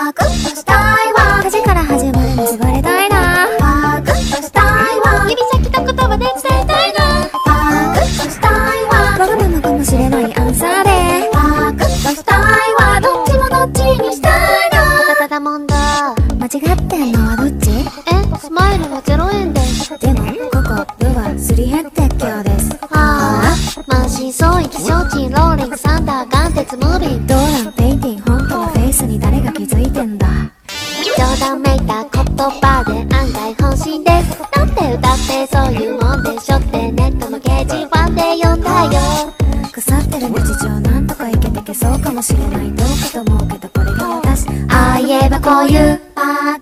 パクッとしたいわ。火事から始まる結ばれたいな。パクッとしたいわ。指先と言葉で伝えたいな。パクッとしたいわ。わがままかもしれないアンサーでパクッとしたいわ。どっちもどっちにしたいな。ただもんだ。間違ってんのはどっち？スマイルは0円です。でもここ部はすり減って今日です。はぁ満身創痍気象鎮ローリングサンダー眼鉄ムービードーランペインティング本当のフェイスに誰が気づいてんだ。冗談めいた言葉で案外本心です。だって歌ってそういうもんでしょってネットの掲示板で読んだよ。腐ってる日常なんとかいけてけそうかもしれない。どうかと思うけどこれが私。ああ言えばこういうパー